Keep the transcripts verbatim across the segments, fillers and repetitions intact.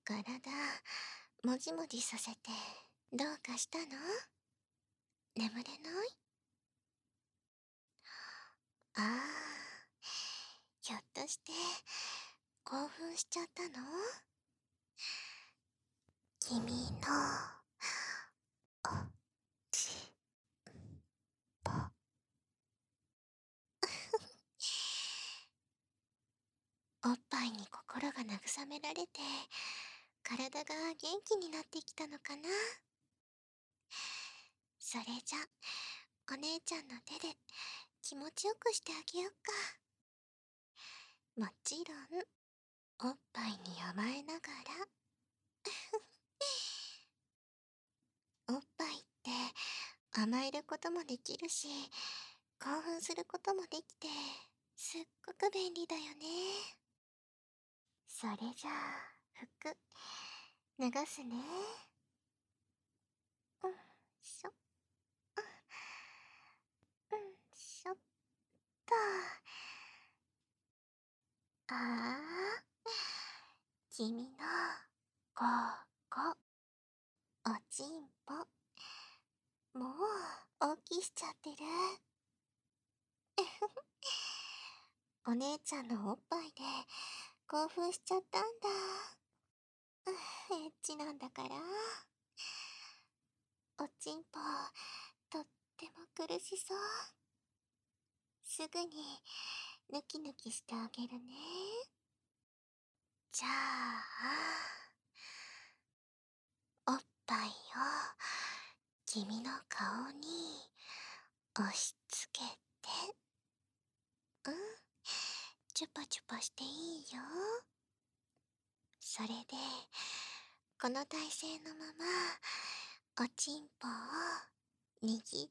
体、もじもじさせて、どうかしたの？眠れない？ああ、ひょっとして、興奮しちゃったの？君の、おちぽ。おっぱいに心が慰められて、体が元気になってきたのかな？それじゃ、お姉ちゃんの手で気持ちよくしてあげようか。もちろん、おっぱいに甘えながら。おっぱいって甘えることもできるし、興奮することもできて、すっごく便利だよね。それじゃあ、服、脱がすね。うん、しょ、うん、しょっと。ああ、君の、ここ、おちんぽ、もう、大きしちゃってる。お姉ちゃんのおっぱいで、興奮しちゃったんだ。エッチなんだから。おちんぽ、とっても苦しそう。すぐに、ぬきぬきしてあげるね。じゃあ、おっぱいを、君の顔に、押し付けて。うん、チュパチュパしていいよ。それで、この体勢のまま、おちんぽを握って、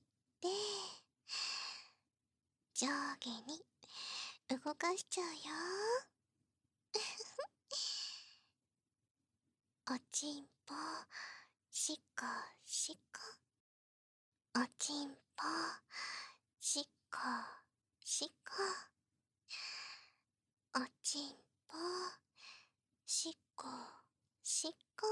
上下に動かしちゃうよ。おちんぽ、しっこしっこ。おちんぽ、しっこしっこ。おちんぽ、しっこしっこ。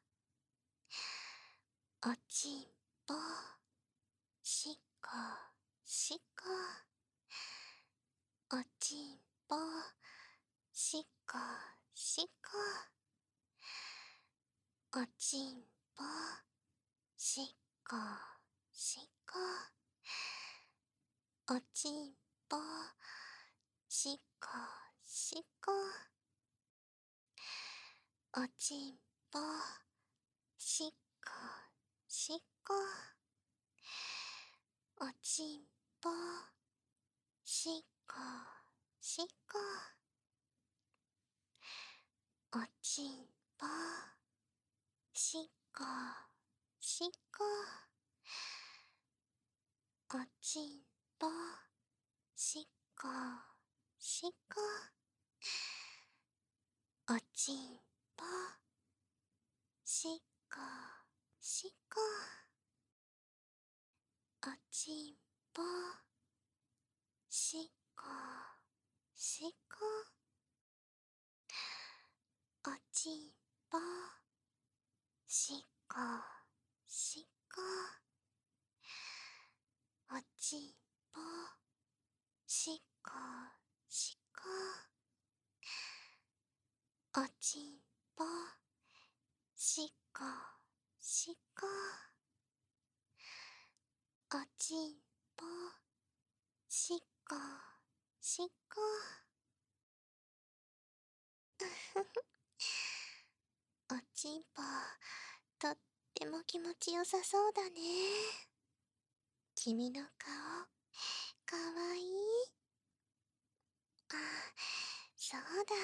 おちんぽ、しっこしっこ。おちんぽ、しっこしっこ。おちんぽ、しっこしっこ。おちんぽ、しっこしっこ。おちんぽ、しっこしっこ。おちんぽ、しっこしっこ。おちんぽ、しっこしっこ。おちんぽ、しっこしっこ。おちんぽ、しっこしっこ。おちんぽ、しっこしっこ。おちんぽ、しっこしっこ。おちんぽ、しっこしっこ。おちんぽ、しっこしっこ。おちんぽ、しっこしっこ。おちんぽ、とっても気持ちよさそうだね。君の顔、かわいい。あ、そう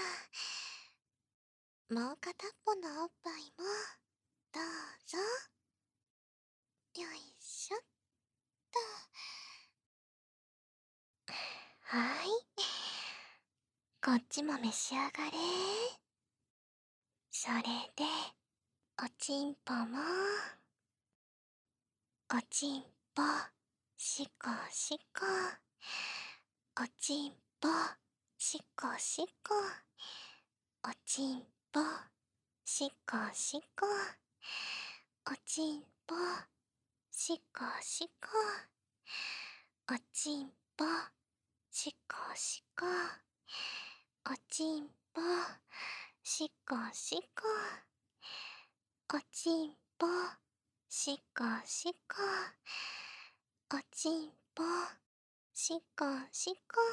だ。もう片っぽのおっぱいも、どうぞ。よいしょっと。はい。こっちも召し上がれ。それで、おちんぽも、おちんぽ、しっこしっこ。おちんぽ、しっこしっこ。おちんぽ、 しっこしっこ。おちんぽ。しっこしっこ。おちんぽ。しっこしっこ。おちんぽ。しっこしっこ。おちんぽ。しっこしっこ。おちんぽ。しっこしっこ。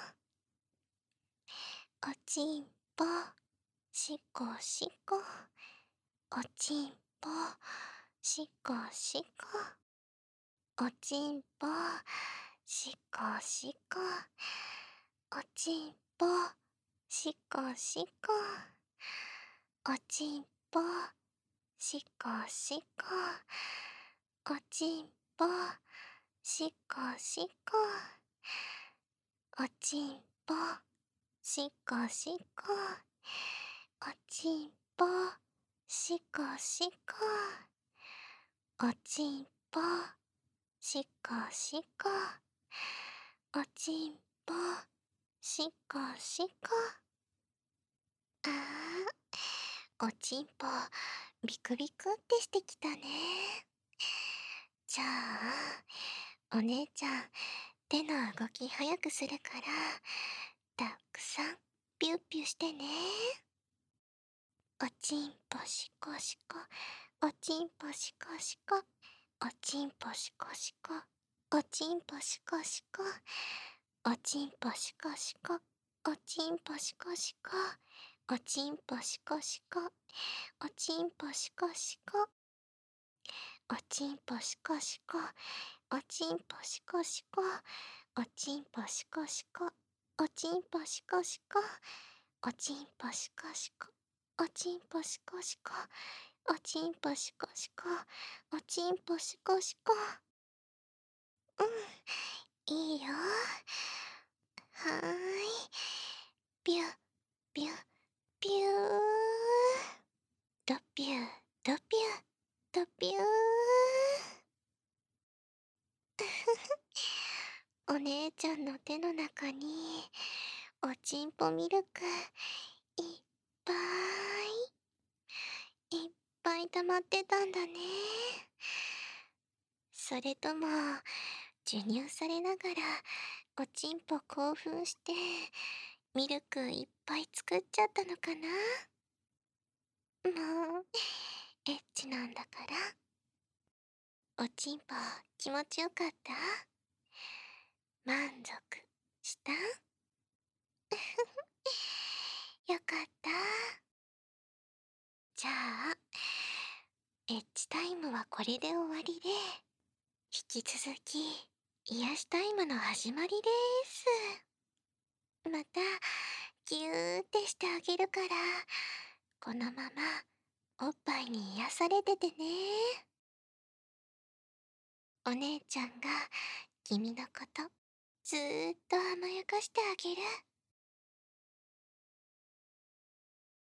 おちんぽ。しっこしっこ。おちんぽ。しっこしっこ。おちんぽ。しっこしっこ。おちんぽ。しっこしっこ。おちんぽ。しっこしっこ。おちんぽ。しっこしっこ。おちんぽ。しっこしっこ。おちんぽ。しっこしっこ。おちんぽ。しっこしっこ。おちんぽ。しっこしっこ。あー、おちんぽ、ビクビクってしてきたね。じゃあ、お姉ちゃん、手の動き早くするから、たくさんピュッピュしてね。おちんぽしこしこ、おちんぽしこしこ、おちんぽしこしこ、おちんぽしこしこ、おちんぽしこしこ、おちんぽしこしこ、おちんぽしこしこ、おちんぽしこしこ、おちんぽしこしこ、おちんぽしこしこ、おちんぽしこしこ、おちんぽしこしこ、おちんぽしこしこ、おちんぽしこしこ、おちんぽしこしこ、おちんぽしこしこ。うん、いいよ。はーい。ぴゅ、ぴゅ、ぴゅー。ドピュー、ドピュー、ドピュー。お姉ちゃんの手の中に、おちんぽミルク、いっぱい、いっぱい溜まってたんだね。それとも、授乳されながら、おちんぽ興奮して、ミルクいっぱい作っちゃったのかな。もう、エッチなんだから。おちんぽ気持ちよかった？満足したよかった。じゃあ、エッチタイムはこれで終わりで、引き続き、癒しタイムの始まりです。また、ぎゅーってしてあげるから、このまま、おっぱいに癒されててね。お姉ちゃんが、君のこと、ずーっと甘やかしてあげる。